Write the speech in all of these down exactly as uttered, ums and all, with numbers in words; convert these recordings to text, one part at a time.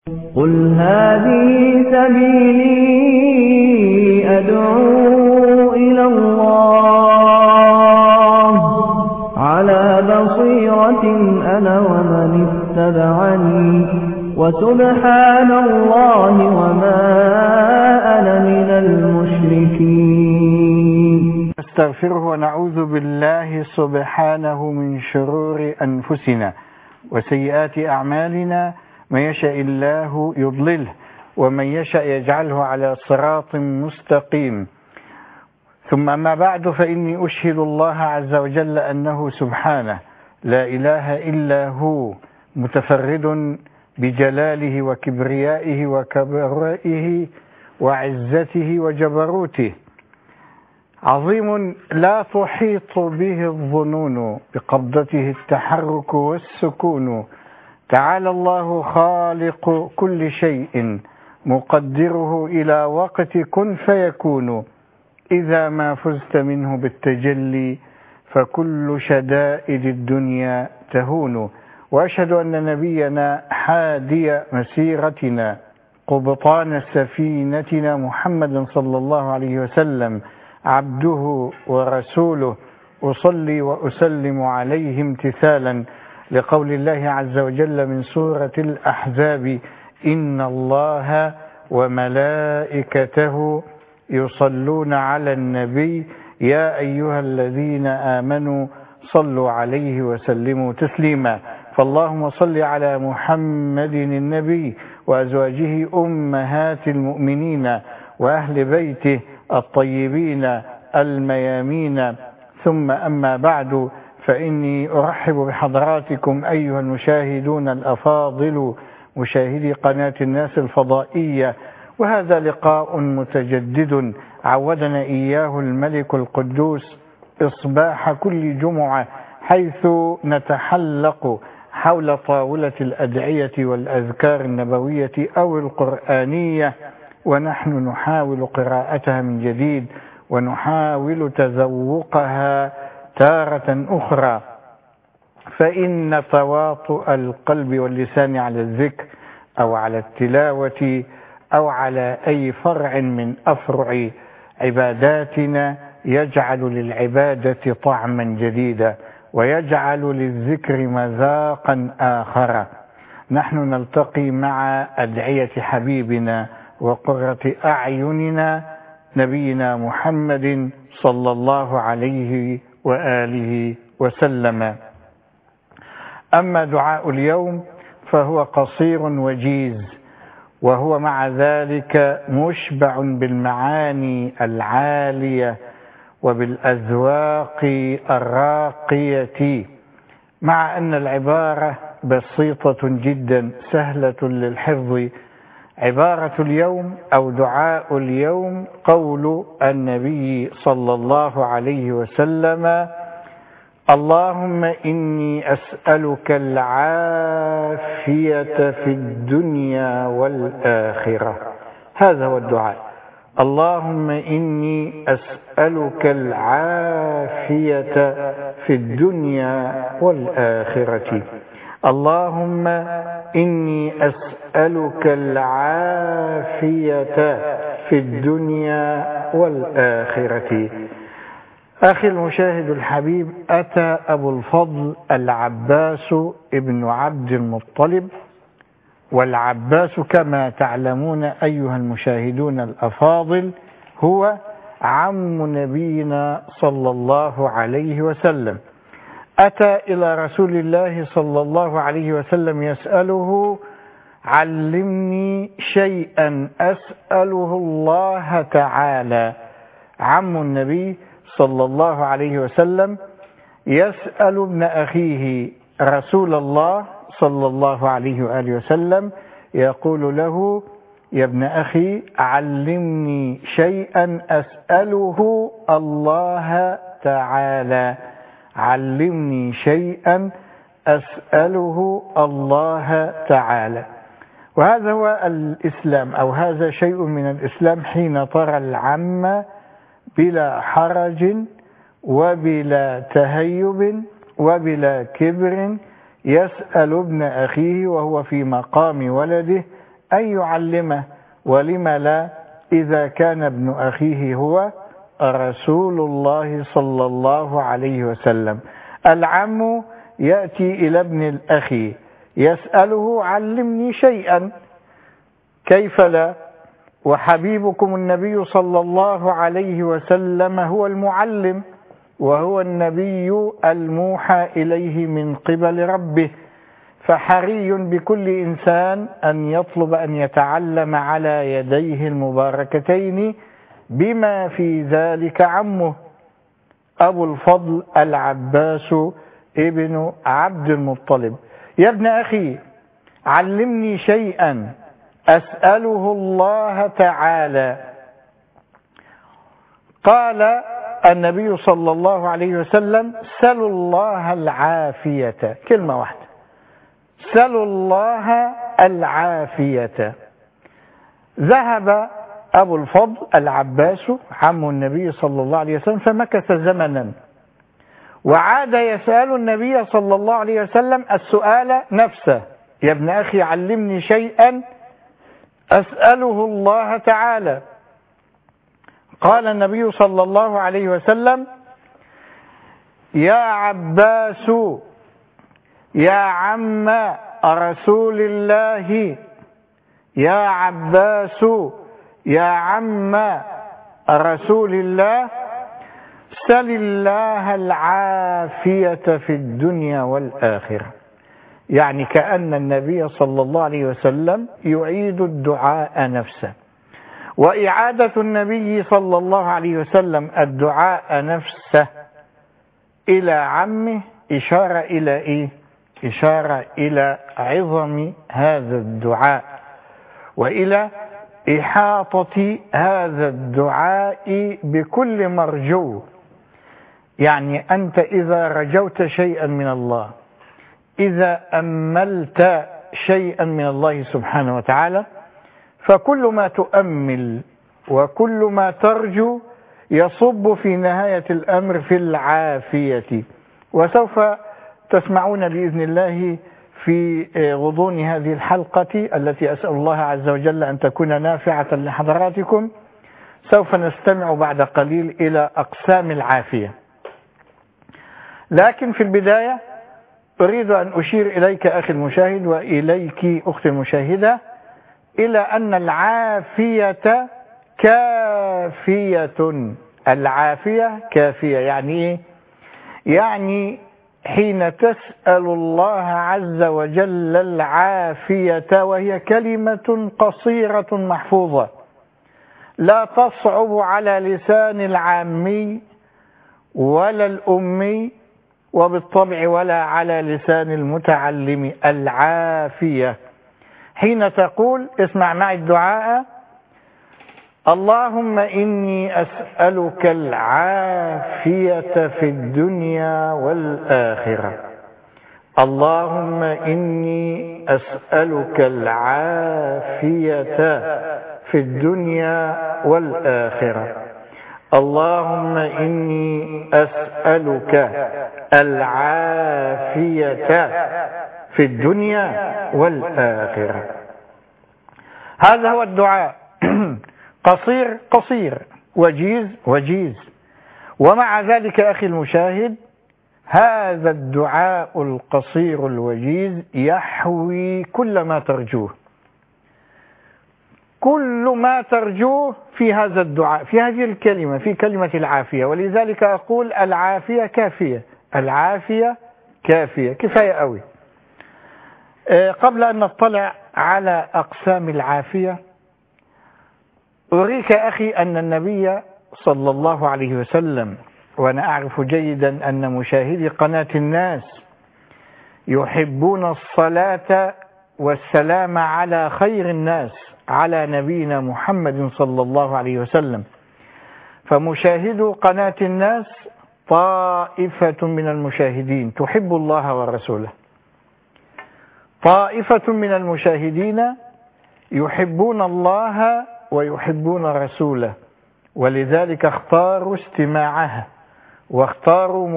قل هذه سبيلي أدعو إلى الله على بصيرة أنا ومن اتبعني وسبحان الله وما أنا من المشركين. نستغفره ونعوذ بالله سبحانه من شرور أنفسنا وسيئات أعمالنا، من يشاء الله يضلله ومن يشاء يجعله على صراط مستقيم. ثم أما بعد، فإني أشهد الله عز وجل أنه سبحانه لا إله إلا هو، متفرد بجلاله وكبريائه وكبرائه وعزته وجبروته، عظيم لا تحيط به الظنون، بقبضته التحرك والسكون. تعالى الله خالق كل شيء، مقدره إلى وقت كن فيكون. إذا ما فزت منه بالتجلي فكل شدائد الدنيا تهون. وأشهد أن نبينا حادي مسيرتنا قبطان سفينتنا محمد صلى الله عليه وسلم عبده ورسوله، أصلي وأسلم عليه امتثالا لقول الله عز وجل من سورة الأحزاب: إن الله وملائكته يصلون على النبي يا أيها الذين آمنوا صلوا عليه وسلموا تسليما. فاللهم صل على محمد النبي وأزواجه أمهات المؤمنين وأهل بيته الطيبين الميامين. ثم أما بعد، فإني أرحب بحضراتكم أيها المشاهدون الأفاضل، مشاهدي قناة الناس الفضائية، وهذا لقاء متجدد عودنا إياه الملك القدوس إصباح كل جمعة، حيث نتحلق حول طاولة الأدعية والأذكار النبوية أو القرآنية، ونحن نحاول قراءتها من جديد ونحاول تذوقها تارة أخرى. فإن تواطؤ القلب واللسان على الذكر أو على التلاوة أو على أي فرع من أفرع عباداتنا يجعل للعبادة طعما جديدا، ويجعل للذكر مذاقا آخر. نحن نلتقي مع أدعية حبيبنا وقرة أعيننا نبينا محمد صلى الله عليه وآله وسلم. أما دعاء اليوم فهو قصير وجيز، وهو مع ذلك مشبع بالمعاني العالية وبالأذواق الراقية، مع أن العبارة بسيطة جدا سهلة للحفظ. عبارة اليوم أو دعاء اليوم قول النبي صلى الله عليه وسلم: اللهم إني أسألك العافية في الدنيا والآخرة. هذا هو الدعاء: اللهم إني أسألك العافية في الدنيا والآخرة. اللهم إني أسألك العافية في الدنيا والآخرة. أخي المشاهد الحبيب، أتى أبو الفضل العباس ابن عبد المطلب، والعباس كما تعلمون أيها المشاهدون الأفاضل هو عم نبينا صلى الله عليه وسلم. أتى إلى رسول الله صلى الله عليه وسلم يسأله: علمني شيئا أسأله الله تعالى. عم النبي صلى الله عليه وسلم يسأل ابن أخيه رسول الله صلى الله عليه وآله وسلم، يقول له: يا ابن أخي علمني شيئا أسأله الله تعالى. علمني شيئا أسأله الله تعالى. وهذا هو الإسلام، أو هذا شيء من الإسلام، حين ترى العم بلا حرج وبلا تهيب وبلا كبر يسأل ابن أخيه وهو في مقام ولده أن يعلمه، ولم لا إذا كان ابن أخيه هو رسول الله صلى الله عليه وسلم. العم يأتي إلى ابن الأخ يسأله علمني شيئا، كيف لا؟ وحبيبكم النبي صلى الله عليه وسلم هو المعلم، وهو النبي الموحى إليه من قبل ربه، فحري بكل إنسان أن يطلب أن يتعلم على يديه المباركتين، بما في ذلك عمه أبو الفضل العباس ابن عبد المطلب. يا ابن أخي علمني شيئا أسأله الله تعالى. قال النبي صلى الله عليه وسلم سلوا الله العافية، كلمة واحدة، سلوا الله العافية. ذهب أبو الفضل العباس عم النبي صلى الله عليه وسلم فمكث زمنا، وعاد يسأل النبي صلى الله عليه وسلم السؤال نفسه، يا ابن أخي علمني شيئا أسأله الله تعالى. قال النبي صلى الله عليه وسلم يا عباس يا عم رسول الله، يا عباس يا عم رسول الله، سل الله العافية في الدنيا والآخرة. يعني كأن النبي صلى الله عليه وسلم يعيد الدعاء نفسه، وإعادة النبي صلى الله عليه وسلم الدعاء نفسه إلى عمه إشارة إلى إيه؟ إشارة إلى عظم هذا الدعاء، وإلى إحاطة هذا الدعاء بكل مرجو. يعني أنت إذا رجوت شيئا من الله، إذا أملت شيئا من الله سبحانه وتعالى، فكل ما تؤمل وكل ما ترجو يصب في نهاية الأمر في العافية. وسوف تسمعون بإذن الله في غضون هذه الحلقة التي أسأل الله عز وجل أن تكون نافعة لحضراتكم، سوف نستمع بعد قليل إلى أقسام العافية. لكن في البداية أريد أن أشير إليك أخي المشاهد وإليك أختي المشاهدة إلى أن العافية كافية. العافية كافية يعني إيه؟ يعني حين تسأل الله عز وجل العافية، وهي كلمة قصيرة محفوظة لا تصعب على لسان العامي ولا الأمي، وبالطبع ولا على لسان المتعلم. العافية حين تقول، اسمع معي الدعاء: اللهم إني أسألك العافية في الدنيا والآخرة. اللهم إني أسألك العافية في الدنيا والآخرة. اللهم إني أسألك العافية في الدنيا والآخرة. هذا هو الدعاء، قصير قصير، وجيز وجيز. ومع ذلك أخي المشاهد، هذا الدعاء القصير الوجيز يحوي كل ما ترجوه، كل ما ترجوه في هذا الدعاء، في هذه الكلمة، في كلمة العافية. ولذلك أقول العافية كافية، العافية كافية، كفاية قوي. قبل أن نطلع على أقسام العافية، أريك أخي أن النبي صلى الله عليه وسلم، وأنا أعرف جيدا أن مشاهدي قناة الناس يحبون الصلاة والسلام على خير الناس، على نبينا محمد صلى الله عليه وسلم. فمشاهدو قناة الناس طائفة من المشاهدين تحب الله ورسوله، طائفة من المشاهدين يحبون الله ويحبون رسوله، ولذلك اختاروا استماعها واختاروا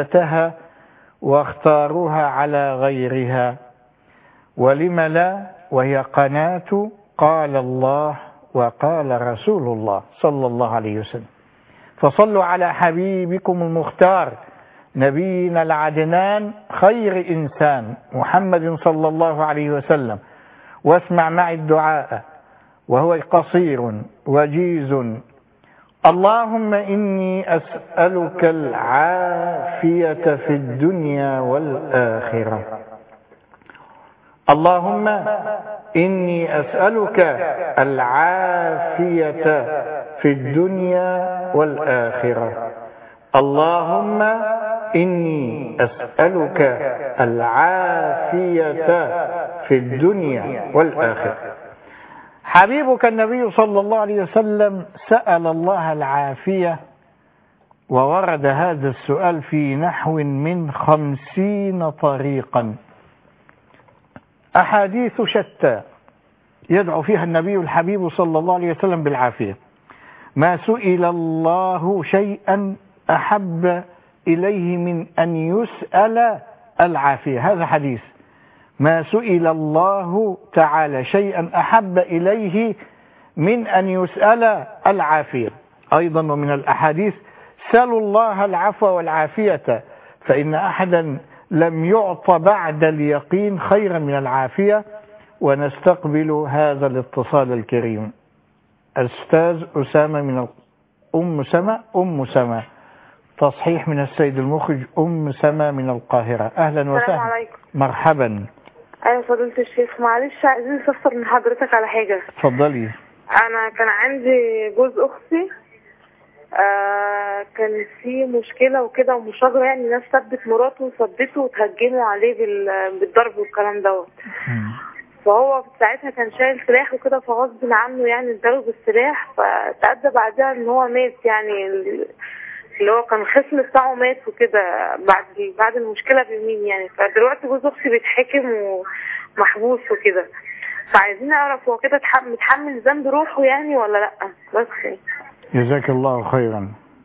مشاهدتها واختاروها على غيرها. ولم لا؟ وهي قناة قال الله وقال رسول الله صلى الله عليه وسلم. فصلوا على حبيبكم المختار نبينا العدنان خير إنسان محمد صلى الله عليه وسلم، واسمع معي الدعاء وهو قصير وجيز. اللهم إني أسألك العافية في الدنيا والآخرة. اللهم إني أسألك العافية في الدنيا والآخرة. اللهم إني أسألك العافية في الدنيا والآخرة. حبيبك النبي صلى الله عليه وسلم سأل الله العافية، وورد هذا السؤال في نحو من خمسين طريقا، أحاديث شتى يدعو فيها النبي الحبيب صلى الله عليه وسلم بالعافية. ما سئل الله شيئا أحب إليه من أن يسأل العافية، هذا حديث. ما سئل الله تعالى شيئا أحب إليه من أن يسأل العافية. أيضا ومن الأحاديث سألوا الله العفو والعافية، فإن أحدا لم يعط بعد اليقين خيرا من العافية. ونستقبل هذا الاتصال الكريم. أستاذ أسامة من أم سما أم سما تصحيح من السيد المخرج أم سما من القاهرة. أهلا وسهلا. السلام عليكم. مرحبا. أيوة فضيلة الشيخ، معلش عايزين نستفسر من حضرتك على حاجة. اتفضلي. أنا كان عندي جوز أختي، آه كان في مشكلة وكده ومشاجرة، يعني ناس سبت مراته وثبته وتهجموا عليه بالضرب والكلام دوت. فهو ساعتها كان شايل سلاح وكده، فغصب عنه يعني اتضرب بالسلاح، فتأدى بعدها ان هو مات، يعني اللي هو كان الخصم بتاعه مات وكده بعد بعد المشكلة بيومين يعني. فدلوقتي جوز اختي بيتحكم ومحبوس وكده، فعايزين نعرف هو كده متحمل ذنب روحه يعني ولا لا؟ بس جزاك الله خيرا.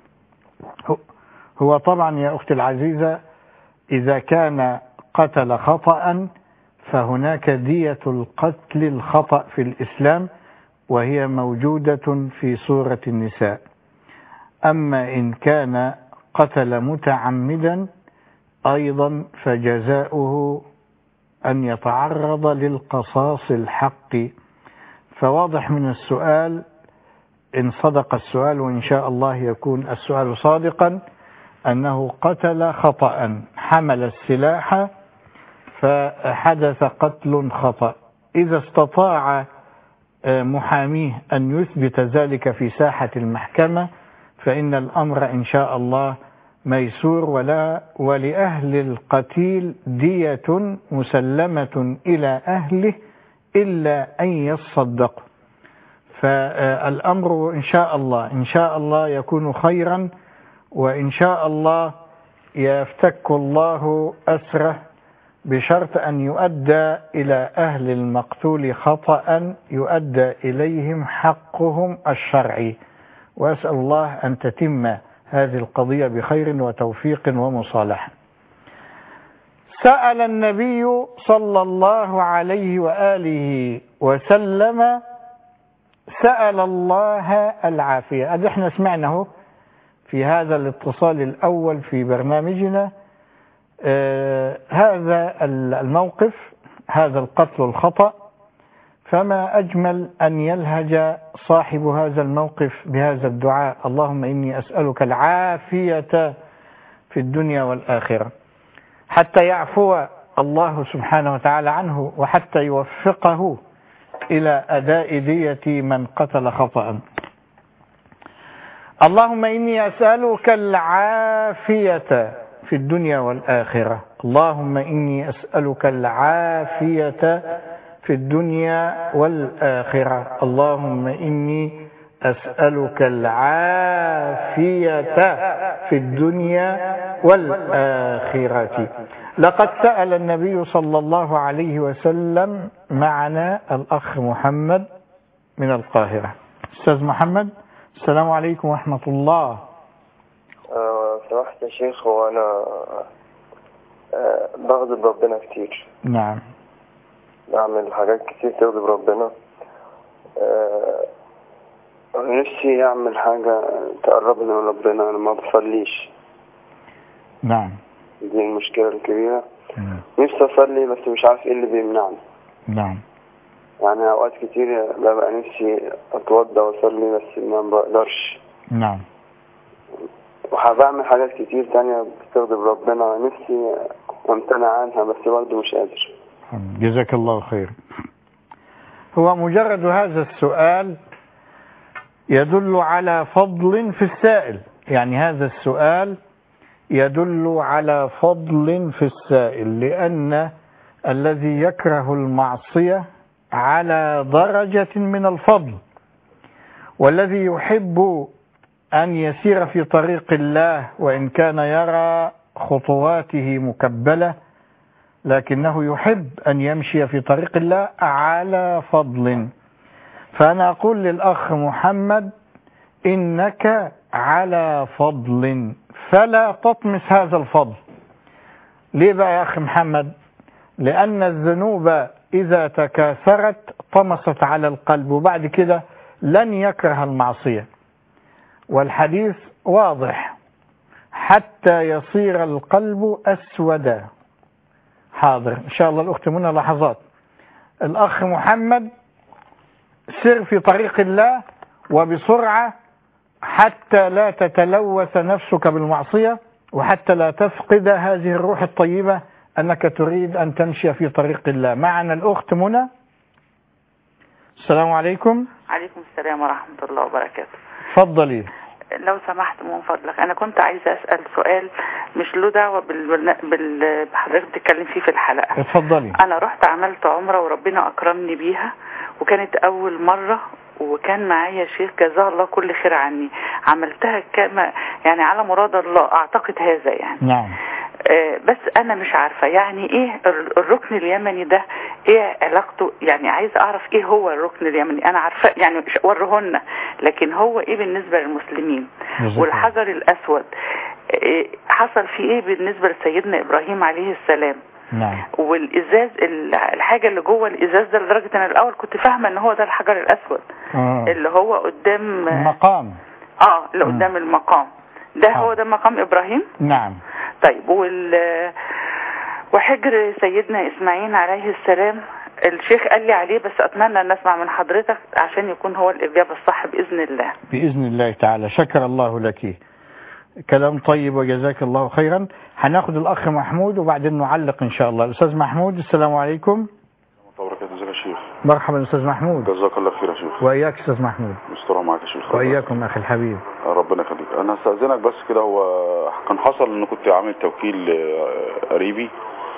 هو طبعا يا أختي العزيزة إذا كان قتل خطأ فهناك دية القتل الخطأ في الإسلام، وهي موجودة في سورة النساء. أما إن كان قتل متعمدا أيضا فجزاؤه أن يتعرض للقصاص الحق. فواضح من السؤال إن صدق السؤال، وإن شاء الله يكون السؤال صادقا، أنه قتل خطأ، حمل السلاح فحدث قتل خطأ. إذا استطاع محاميه أن يثبت ذلك في ساحة المحكمة فإن الأمر إن شاء الله ميسور، ولا ولأهل القتيل دية مسلمة إلى أهله إلا أن يصدقوا. فالأمر إن شاء الله إن شاء الله يكون خيرا، وإن شاء الله يفتك الله أسره، بشرط أن يؤدى إلى أهل المقتول خطأ يؤدى إليهم حقهم الشرعي. وأسأل الله أن تتم هذه القضية بخير وتوفيق ومصالحة. سأل النبي صلى الله عليه وآله وسلم سأل الله العافية. هذا احنا سمعناه في هذا الاتصال الأول في برنامجنا. آه هذا الموقف، هذا القتل الخطأ، فما أجمل أن يلهج صاحب هذا الموقف بهذا الدعاء: اللهم إني أسألك العافية في الدنيا والآخرة، حتى يعفو الله سبحانه وتعالى عنه، وحتى يوفقه إلى أداء دية من قتل خطأ. اللهم إني أسألك العافية في الدنيا والآخرة. اللهم إني أسألك العافية في الدنيا والآخرة. اللهم إني أسألك العافية في الدنيا والآخرة. لقد سأل النبي صلى الله عليه وسلم معنا الأخ محمد من القاهرة. أستاذ محمد، السلام عليكم ورحمة الله. أه سمحت يا شيخ، وأنا أه بغضب ربنا كتير. نعم. بعمل حاجات كتير تغضب ربنا. آه، نفسي أعمل حاجة تقربني من ربنا، أنا ما بصليش. نعم. دي المشكلة الكبيرة. مم. نفسي أصلي بس مش عارف إيه اللي بيمنعني. نعم. يعني أوقات كتير ببقى نفسي أتوضى وأصلي بس ما بقدرش. نعم. وهبعمل حاجات كتير تانية بتغضب ربنا، نفسي أمتنع عنها بس برضه مش قادر. جزاك الله خير. هو مجرد هذا السؤال يدل على فضل في السائل، يعني هذا السؤال يدل على فضل في السائل، لأن الذي يكره المعصية على درجة من الفضل، والذي يحب أن يسير في طريق الله وإن كان يرى خطواته مكبلة لكنه يحب أن يمشي في طريق الله على فضل. فأنا أقول للأخ محمد إنك على فضل فلا تطمس هذا الفضل. ليه بقى يا أخي محمد؟ لأن الذنوب إذا تكاثرت طمست على القلب وبعد كده لن يكره المعصية، والحديث واضح حتى يصير القلب أسودا. حاضر إن شاء الله الأخت منى لحظات. الأخ محمد سر في طريق الله وبسرعة حتى لا تتلوث نفسك بالمعصية وحتى لا تفقد هذه الروح الطيبة أنك تريد أن تمشي في طريق الله. معنا الأخت منى. السلام عليكم. عليكم السلام ورحمة الله وبركاته. تفضلي. لو سمحت من فضلك أنا كنت عايزة أسأل سؤال مش له دعوة بال بحضرتك بتتكلم فيه في الحلقة. اتفضلي. أنا رحت عملت عمرة وربنا أكرمني بيها وكانت أول مرة، وكان معايا شيخ جزاه الله كل خير عني، عملتها كما يعني على مراد الله أعتقد هذا يعني. نعم. آه بس أنا مش عارفة يعني إيه الركن اليمني ده، إيه علاقته؟ يعني عايز أعرف إيه هو الركن اليمني. أنا عارفة يعني ورهن، لكن هو إيه بالنسبة للمسلمين؟ والحجر الأسود إيه حصل فيه إيه بالنسبة لسيدنا إبراهيم عليه السلام؟ نعم. والإزاز الحاجة اللي جوه الإزاز ده لدرجة أن الأول كنت فاهمة أن هو ده الحجر الأسود. آه. اللي هو قدام المقام. آه اللي قدام المقام ده. آه. هو ده مقام إبراهيم. نعم. طيب وال وحجر سيدنا إسماعيل عليه السلام الشيخ قال لي عليه، بس أتمنى أن أسمع من حضرتك عشان يكون هو الإجابة الصح بإذن الله. بإذن الله تعالى. شكر الله لك، كلام طيب وجزاك الله خيرا. هناخد الأخ محمود وبعدين نعلق إن شاء الله. الأستاذ محمود السلام عليكم. وبركاته. ازيك يا شيخ؟ مرحبا أستاذ محمود. جزاك الله خير يا شيخ. وإياك أستاذ محمود. مستر معاك يا شيخ. وإياكم أخي الحبيب. ربنا يخليك. أنا هستأذنك بس كده، هو كان حصل إن كنت عامل توكيل قريبي،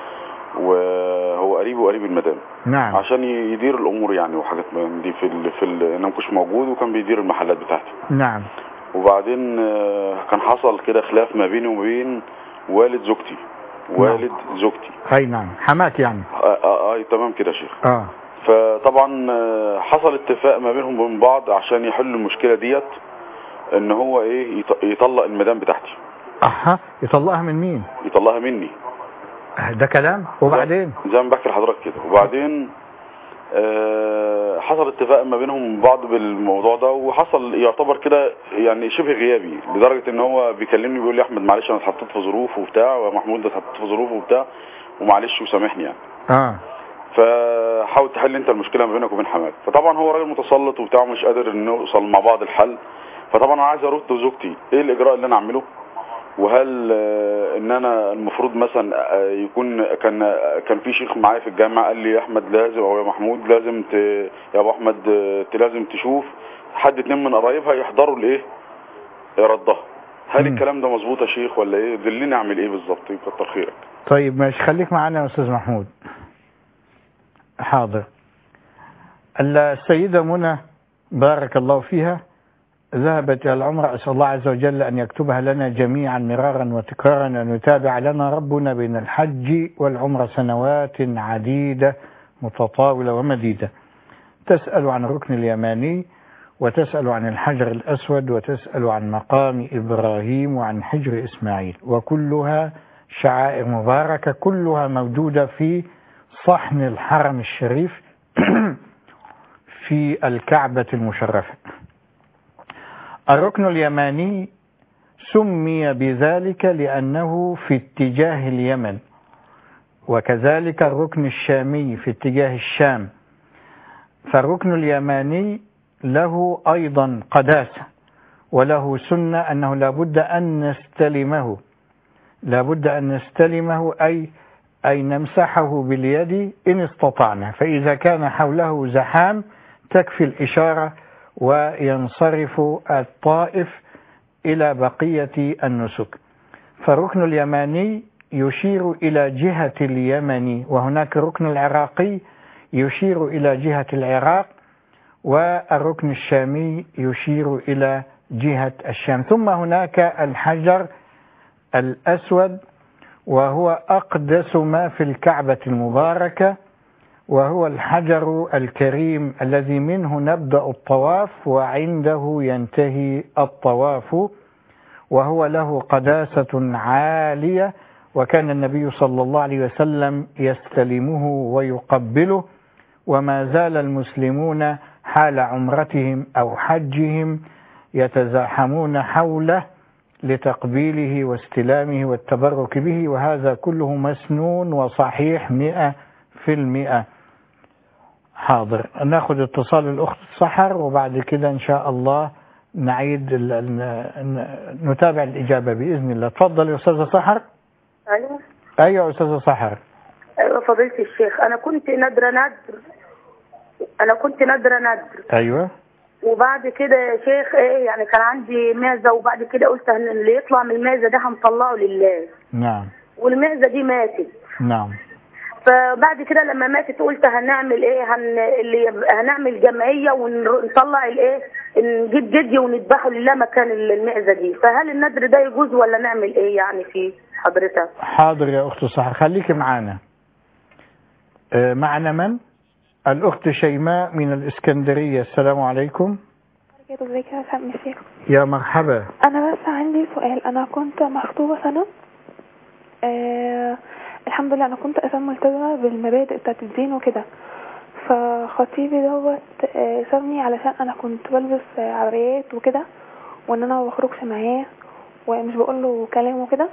وهو قريبي وقريب المدام. نعم. عشان يدير الأمور يعني وحاجات من دي في ال في ال أنا مكنتش موجود، وكان بيدير المحلات بتاعتي. نعم. وبعدين كان حصل كده خلاف ما بيني وما بين والد زوجتي. والد نعم. زوجتي. اي نعم، حماك يعني. اه اه, آه تمام كده يا شيخ. اه فطبعا حصل اتفاق ما بينهم وبين بعض عشان يحلوا المشكله ديت، ان هو ايه يطلق المدام بتاعتي. اها يطلقها من مين؟ يطلقها مني. ده كلام. وبعدين زي ما بحكي لحضرتك كده، وبعدين آه حصل اتفاق ما بينهم وبين بعض بالموضوع ده، وحصل يعتبر كده يعني شبه غيابي، لدرجه ان هو بيكلمني بيقول لي احمد معلش انا اتحطيت في ظروف وبتاع، ومحمود ده اتحطيت في ظروف وبتاع ومعلش وسامحني يعني. اه فحاول تحل انت المشكله ما بينك وبين حماد. فطبعا هو راجل متسلط وبتاع مش قادر ان نوصل مع بعض الحل. فطبعا انا عايز ارد لزوجتي ايه الاجراء اللي انا اعمله، وهل ان انا المفروض مثلا يكون كان كان في شيخ معايا في الجامعه قال لي يا احمد لازم او يا محمود لازم ت... يا ابو احمد لازم تشوف حد اتنين من قرايبها يحضروا الايه ردها. هل م. الكلام ده مظبوط يا شيخ ولا ايه؟ دلني اعمل ايه بالظبط كتر خيرك. طيب ماشي، خليك معانا يا استاذ محمود. حاضر. السيده منى بارك الله فيها ذهبت إلى العمرة، أسأل الله عز وجل أن يكتبها لنا جميعا مرارا وتكرارا، أن يتابع لنا ربنا بين الحج والعمرة سنوات عديدة متطاولة ومديدة. تسأل عن الركن اليماني، وتسأل عن الحجر الأسود، وتسأل عن مقام إبراهيم وعن حجر إسماعيل، وكلها شعائر مباركة، كلها موجودة في صحن الحرم الشريف في الكعبة المشرفة. الركن اليماني سمي بذلك لأنه في اتجاه اليمن، وكذلك الركن الشامي في اتجاه الشام. فالركن اليماني له أيضا قداسة وله سنة أنه لابد أن نستلمه لابد أن نستلمه أي أي نمسحه باليد إن استطعنا، فإذا كان حوله زحام تكفي الإشارة وينصرف الطائف إلى بقية النسك. فالركن اليماني يشير إلى جهة اليمن، وهناك الركن العراقي يشير إلى جهة العراق، والركن الشامي يشير إلى جهة الشام. ثم هناك الحجر الأسود وهو أقدس ما في الكعبة المباركة، وهو الحجر الكريم الذي منه نبدأ الطواف وعنده ينتهي الطواف، وهو له قداسة عالية، وكان النبي صلى الله عليه وسلم يستلمه ويقبله، وما زال المسلمون حال عمرتهم أو حجهم يتزاحمون حوله لتقبيله واستلامه والتبرك به، وهذا كله مسنون وصحيح مئة في المئة. حاضر، ناخذ اتصال الأخت سحر وبعد كده إن شاء الله نعيد نتابع الإجابة بإذن الله. تفضل يا أستاذة سحر. أيوة أيوة يا أستاذة سحر. أيوة فضيلة الشيخ، أنا كنت نادرة ندر أنا كنت نادرة ندر أيوة. وبعد كده يا شيخ إيه يعني كان عندي معزة، وبعد كده قلت إن اللي يطلع من المعزة ده هنطلعه لله. نعم. والمعزة دي ماتت. نعم. فبعد كده لما ماتت قلت هنعمل ايه هن... اللي هنعمل جمعيه ونطلع الايه نجيب جدي ونذبحه لله مكان المعزه دي. فهل النذر ده يجوز ولا نعمل ايه يعني فيه حضرتك؟ حاضر يا اخت سحر، خليكي معانا. آه معنا من؟ الاخت شيماء من الاسكندريه. السلام عليكم. ازيك يا سامي الشيخ؟ يا مرحبا. انا بس عندي سؤال. انا كنت مخطوبه سنه آه الحمد لله، انا كنت اساسا ملتزمه بالمبادئ بتاعت الدين وكده، فخطيبي دوت سابني علشان انا كنت بلبس عبايات وكده، وان انا ما بخرجش معاه ومش بقول له كلام وكده.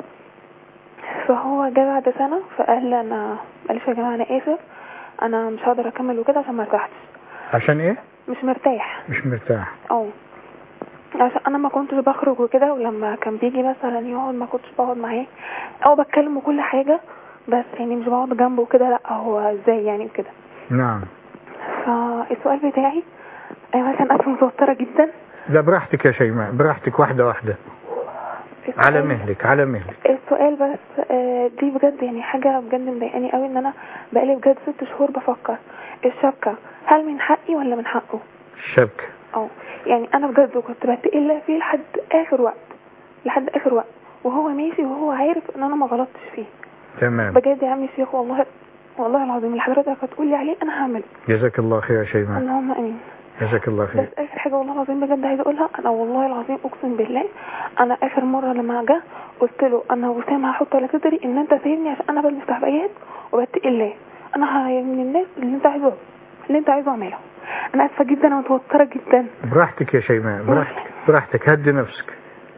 فهو جه بعد سنه فقال لي انا معلش يا جماعه انا اسف، انا مش هقدر اكمل وكده عشان ما ارتحتش. عشان ايه؟ مش مرتاح. مش مرتاح. اه عشان انا ما كنتش بخرج وكده، ولما كان بيجي مثلا يقعد ما كنتش بقعد معاه او بتكلم وكل حاجه، بس يعني مش بقعد جنبه وكده، لا هو ازاي يعني وكده. نعم. فالسؤال بتاعي انا كان اسف متوتره جدا. لا براحتك يا شيماء، براحتك، واحده واحده على مهلك على مهلك. السؤال بس دي بجد يعني حاجه بجد مضايقاني قوي، ان انا بقالي بجد ست شهور بفكر الشبكه هل من حقي ولا من حقه؟ الشبكه اه يعني انا بجد كنت بتقل فيه لحد اخر وقت لحد اخر وقت وهو ماشي وهو عارف ان انا ما غلطتش فيه. تمام. بجد يا عمي الشيخ والله والله العظيم اللي حضرتك هتقول لي عليه انا هعمله. جزاك الله خير يا شيماء. اللهم امين. جزاك الله خير. بس اخر حاجه والله العظيم بجد عايزه اقولها، انا والله العظيم اقسم بالله انا اخر مره لما جه قلت له انا وسام هحط على صدري ان انت سايبني عشان انا بلبس كعبيات وبتقل الله، انا من الناس اللي انت عايزه اللي انت عايزه اعمله. انا اسفه جدا انا متوتره جدا. براحتك يا شيماء، براحتك براحتك، هدي نفسك.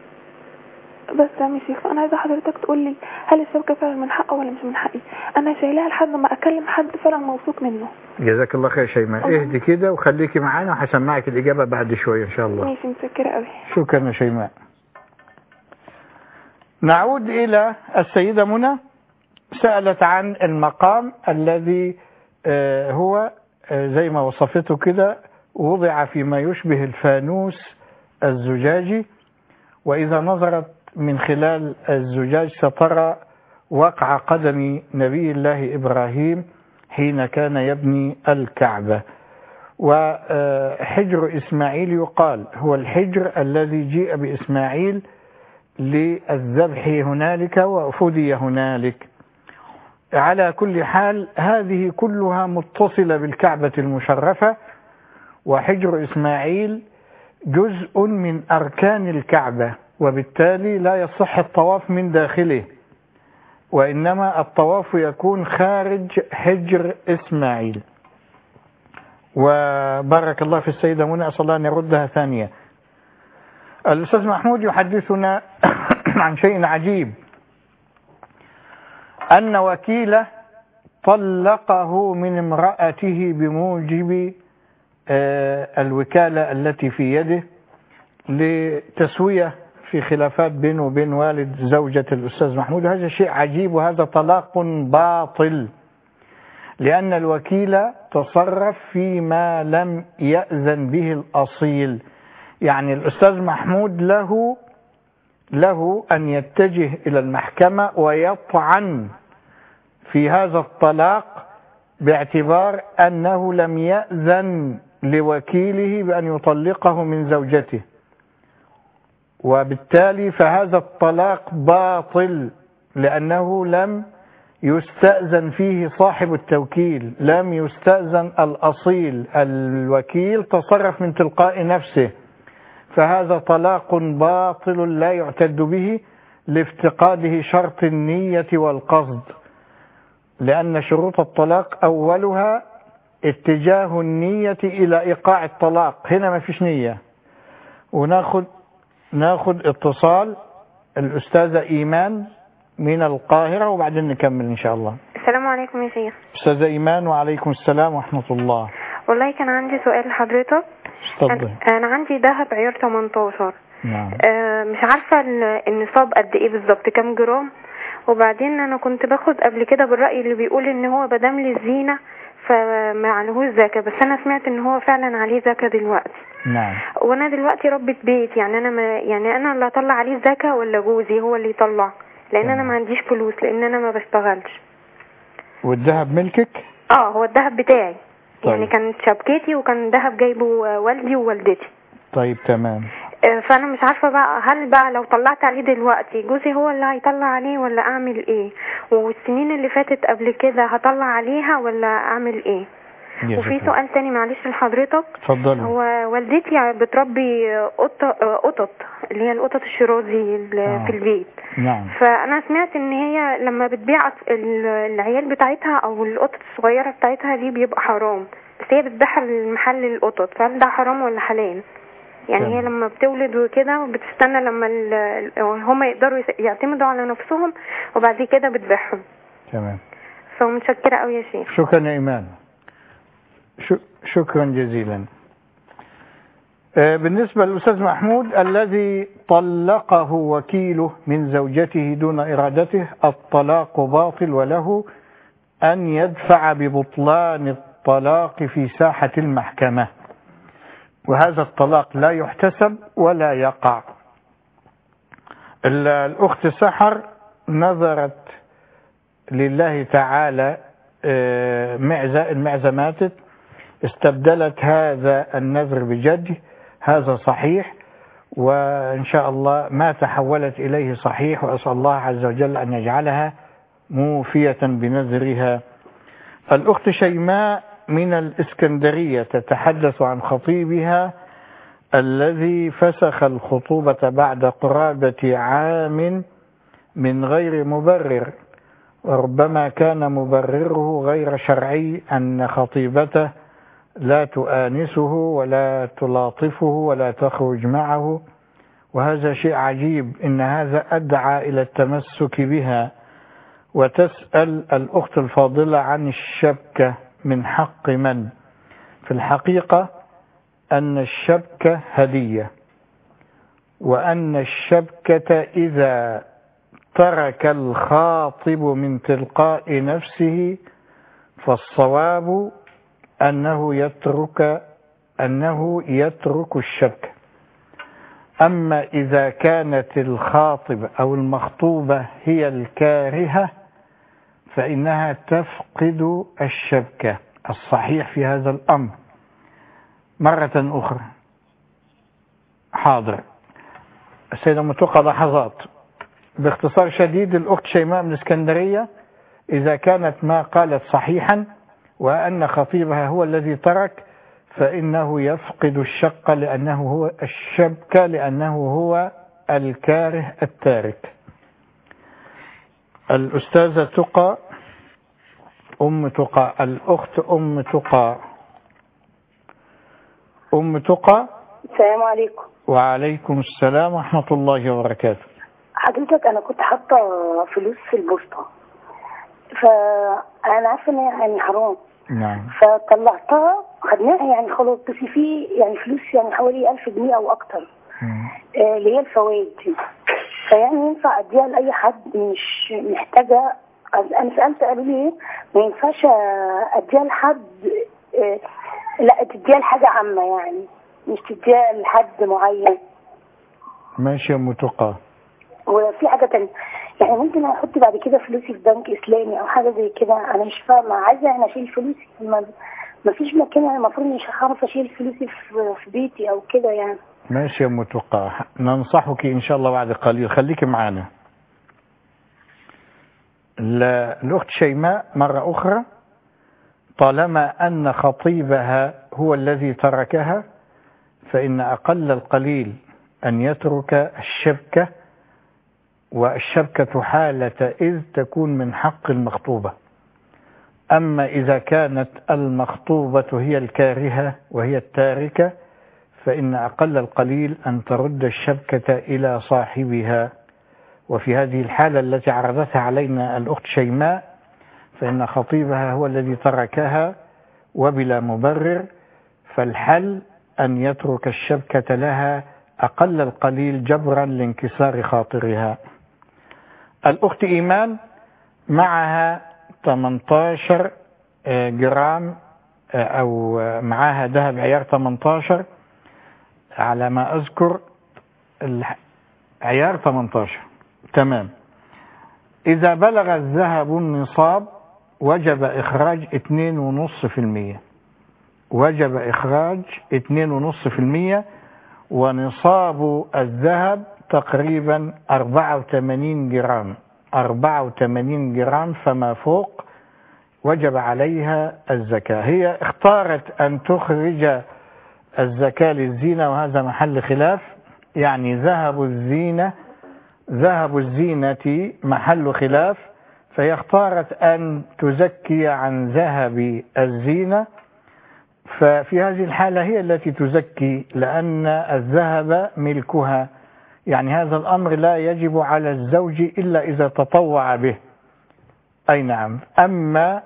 بس يا عمي شيخ انا عايزه حضرتك تقول لي هل الشبكه فعلا من حقه ولا مش من حقي؟ انا شايلها لحد ما اكلم حد فعلا موثوق منه. جزاك الله خير يا شيماء. اهدي كده وخليكي معانا وهسمعك الاجابه بعد شويه ان شاء الله. ماشي متشكره قوي. شكرا يا شيماء. نعود الى السيده منى. سالت عن المقام الذي هو زي ما وصفته كده وضع فيما يشبه الفانوس الزجاجي، وإذا نظرت من خلال الزجاج سترى وقع قدم نبي الله إبراهيم حين كان يبني الكعبة. وحجر إسماعيل يقال هو الحجر الذي جيء بإسماعيل للذبح هنالك وفدي هنالك. على كل حال هذه كلها متصلة بالكعبة المشرفة، وحجر إسماعيل جزء من أركان الكعبة، وبالتالي لا يصح الطواف من داخله. وإنما الطواف يكون خارج حجر إسماعيل. وبارك الله في السيدة منى، أسأل الله أن يردها ثانية. الأستاذ محمود يحدثنا عن شيء عجيب، أن وكيله طلقه من امرأته بموجب الوكالة التي في يده لتسوية في خلافات بينه وبين والد زوجة الأستاذ محمود. هذا شيء عجيب، وهذا طلاق باطل، لأن الوكيل تصرف فيما لم يأذن به الأصيل. يعني الأستاذ محمود له له أن يتجه إلى المحكمة ويطعن في هذا الطلاق باعتبار أنه لم يأذن لوكيله بأن يطلقه من زوجته، وبالتالي فهذا الطلاق باطل لأنه لم يستأذن فيه صاحب التوكيل، لم يستأذن الأصيل، الوكيل تصرف من تلقاء نفسه، فهذا طلاق باطل لا يعتد به لافتقاده شرط النية والقصد، لأن شروط الطلاق أولها اتجاه النية إلى إيقاع الطلاق. هنا ما فيش نية. وناخد ناخد اتصال الأستاذة إيمان من القاهرة وبعدين نكمل إن شاء الله. السلام عليكم يا شيخ. أستاذة إيمان. وعليكم السلام ورحمة الله. والله كان عندي سؤال لحضرتك. اتفضل. أنا عندي ذهب عيار تمنتاشر. نعم. آه مش عارفة النصاب قد إيه بالظبط، كام جرام. وبعدين أنا كنت باخد قبل كده بالرأي اللي بيقول إن هو بدم لي الزينة فما عليهوش زكاة، بس أنا سمعت إن هو فعلا عليه زكاة دلوقتي. نعم. وأنا دلوقتي ربة بيت، يعني أنا ما يعني أنا اللي أطلع عليه زكاة ولا جوزي هو اللي يطلع؟ لأن نعم. أنا ما عنديش فلوس، لأن أنا ما بشتغلش. والذهب ملكك؟ اه هو الذهب بتاعي. طيب. يعني كانت شبكتي وكان ذهب جايبه والدي ووالدتي. طيب تمام. فانا مش عارفه بقى هل بقى لو طلعت عليه دلوقتي جوزي هو اللي هيطلع عليه ولا اعمل ايه، والسنين اللي فاتت قبل كده هطلع عليها ولا اعمل ايه؟ وفي سؤال تاني معلش لحضرتك. اتفضلي. هو والدتي بتربي قطط اللي هي القطط الشرازي آه. في البيت. نعم. فانا سمعت ان هي لما بتبيع العيال بتاعتها او القطط الصغيره بتاعتها دي بيبقى حرام، بس هي بتبيعها لمحل القطط، فهل ده حرام ولا حلال؟ يعني تمام. هي لما بتولد وكده بتستنى لما هم يقدروا يعتمدوا على نفسهم وبعد كده بتبيعهم. تمام. فمتشكره قوي يا شيخ. شكرا يا ايمان. شكرا جزيلا. بالنسبة للأستاذ محمود الذي طلقه وكيله من زوجته دون إرادته، الطلاق باطل، وله أن يدفع ببطلان الطلاق في ساحة المحكمة، وهذا الطلاق لا يحتسب ولا يقع. الأخت سحر نظرت لله تعالى معزة، المعزة ماتت، استبدلت هذا النذر بجد، هذا صحيح، وإن شاء الله ما تحولت إليه صحيح، وأسأل الله عز وجل أن يجعلها موفية بنذرها. الأخت شيماء من الإسكندرية تتحدث عن خطيبها الذي فسخ الخطوبة بعد قرابة عام من غير مبرر، وربما كان مبرره غير شرعي، أن خطيبته لا تؤانسه ولا تلاطفه ولا تخرج معه، وهذا شيء عجيب. إن هذا أدعى إلى التمسك بها. وتسأل الأخت الفاضلة عن الشبكة من حق من؟ في الحقيقة أن الشبكة هدية، وأن الشبكة إذا ترك الخاطب من تلقاء نفسه فالصواب أنه يترك أنه يترك الشبكة. أما إذا كانت الخاطبة أو المخطوبة هي الكارهة فإنها تفقد الشبكة. الصحيح في هذا الأمر مرة أخرى. حاضر السيدة متوقع لحظات. باختصار شديد، الأخت شيماء من اسكندرية إذا كانت ما قالت صحيحا وأن خطيبها هو الذي ترك فإنه يفقد الشقة لأنه هو الشبكة لأنه هو الكاره التارك. الأستاذة تقى أم تقى، الأخت أم تقى. أم تقى، السلام عليكم. وعليكم السلام ورحمة الله وبركاته. حضرتك أنا كنت حاطة فلوس في البوسطة، فأنا عارفة إن هي يعني حرام. نعم. فطلعتها خدناها يعني خلاص، بس في يعني فلوس يعني حوالي ألف جنيه أو أكتر آه اللي هي الفوائد دي، فيعني ينفع أديها لأي حد مش محتاجة؟ أنا سألت قالوا لي إيه ما ينفعش أديها لحد آه لا تديها لحاجة عامة، يعني مش تديها لحد معين. ماشي يا أم تقى. وفي حاجة تانية، يعني ممكن احط بعد كده فلوسي في بنك اسلامي او حاجة زي كده؟ انا مش فاهمة، عايزة انا اشيل فلوسي، ما فيش مكان، يعني المفروض مش هعرف اشيل فلوسي في بيتي او كده يعني. ماشي يا أم تقى، ننصحك ان شاء الله بعد قليل، خليكي معانا. الأخت شيماء مرة أخرى، طالما أن خطيبها هو الذي تركها فإن أقل القليل أن يترك الشبكة، والشبكة حالة إذ تكون من حق المخطوبة. أما إذا كانت المخطوبة هي الكارهة وهي التاركة فإن أقل القليل أن ترد الشبكة إلى صاحبها. وفي هذه الحالة التي عرضتها علينا الأخت شيماء فإن خطيبها هو الذي تركها وبلا مبرر، فالحل أن يترك الشبكة لها أقل القليل جبرا لانكسار خاطرها. الأخت إيمان معها ثمانية عشر جرام أو معها ذهب عيار ثمانية عشر على ما أذكر، عيار ثمانية عشر تمام. إذا بلغ الذهب النصاب وجب إخراج اثنين فاصلة خمسة بالمئة، وجب إخراج اثنين فاصلة خمسة بالمئة، ونصاب الذهب تقريبا أربعة وثمانين جرام، أربعة وثمانين جرام فما فوق وجب عليها الزكاة. هي اختارت أن تخرج الزكاة للزينة وهذا محل خلاف، يعني ذهب الزينة ذهب الزينة محل خلاف، فهي اختارت أن تزكي عن ذهب الزينة، ففي هذه الحالة هي التي تزكي لأن الذهب ملكها، يعني هذا الأمر لا يجب على الزوج إلا إذا تطوع به. أي نعم. أما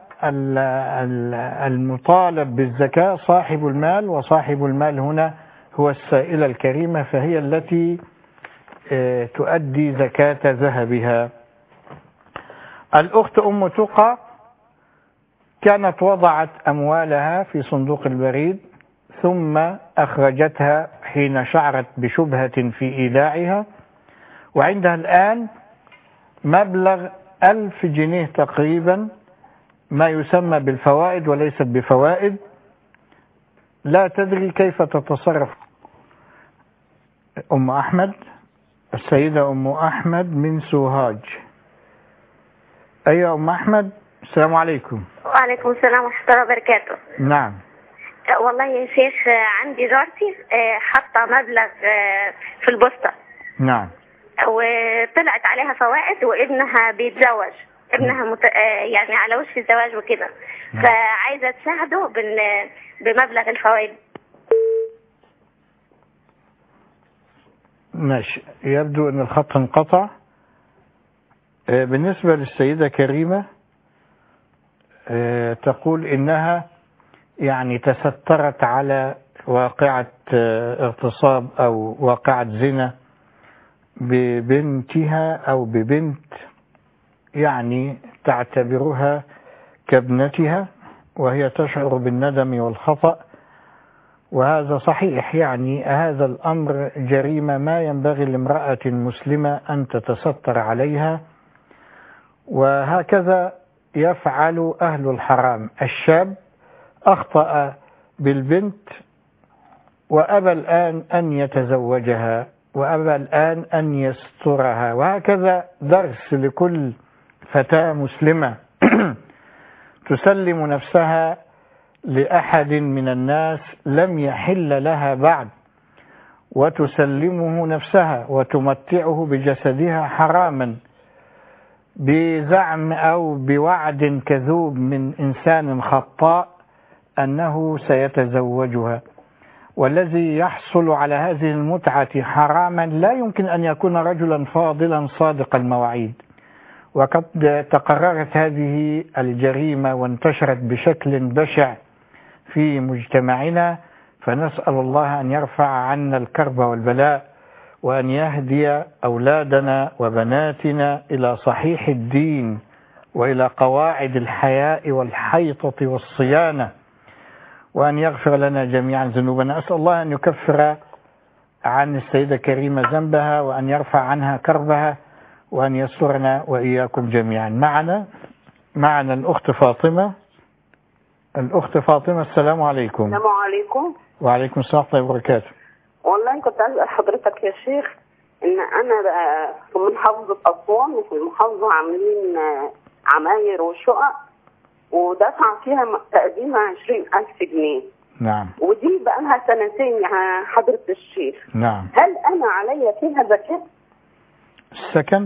المطالب بالزكاة صاحب المال، وصاحب المال هنا هو السائلة الكريمة، فهي التي تؤدي زكاة ذهبها. الأخت أم تقى كانت وضعت أموالها في صندوق البريد ثم أخرجتها حين شعرت بشبهة في إيداعها، وعندها الآن مبلغ ألف جنيه تقريبا ما يسمى بالفوائد وليست بفوائد، لا تدري كيف تتصرف. أم أحمد، السيدة أم أحمد من سوهاج. أيها أم أحمد، السلام عليكم. وعليكم السلام ورحمة الله وبركاته. نعم. والله يا شيخ عندي جارتي حاطة مبلغ في البوسطة. نعم. وطلعت عليها فوائد وابنها بيتزوج، ابنها مت... يعني على وش الزواج وكده، فعايزة تساعده بال... بمبلغ الفوائد. ماشي، يبدو أن الخط انقطع. بالنسبة للسيدة كريمة تقول إنها يعني تسترت على واقعة اغتصاب أو واقعة زنا ببنتها أو ببنت يعني تعتبرها كابنتها، وهي تشعر بالندم والخطأ، وهذا صحيح. يعني هذا الأمر جريمة ما ينبغي لامرأة مسلمة أن تتستر عليها، وهكذا يفعل أهل الحرام. الشاب أخطأ بالبنت وأبى الآن أن يتزوجها، وأبى الآن أن يسترها، وهكذا درس لكل فتاة مسلمة تسلم نفسها لأحد من الناس لم يحل لها بعد، وتسلمه نفسها وتمتعه بجسدها حراما، بزعم أو بوعد كذوب من إنسان خطاء أنه سيتزوجها، والذي يحصل على هذه المتعة حراما لا يمكن أن يكون رجلا فاضلا صادق المواعيد. وقد تقررت هذه الجريمة وانتشرت بشكل بشع في مجتمعنا، فنسأل الله أن يرفع عنا الكرب والبلاء، وأن يهدي أولادنا وبناتنا إلى صحيح الدين وإلى قواعد الحياء والحيطة والصيانة، وأن يغفر لنا جميعا ذنوبنا. أسأل الله أن يكفر عن السيدة كريمة ذنبها، وأن يرفع عنها كربها، وأن يسترنا وإياكم جميعا. معنا معنا الأخت فاطمة. الأخت فاطمة، السلام عليكم. السلام عليكم. وعليكم السلام ورحمة الله وبركاته. والله كنت عايز أسأل حضرتك يا شيخ إن أنا بقى في محافظة أسوان، وفي المحافظة عاملين عماير وشقق ودفع فيها تقديمها عشرين ألف جنيه. نعم. ودي بقى لها سنتين يا حضرة الشيخ. نعم. هل أنا عليا فيها زكاة؟ السكن؟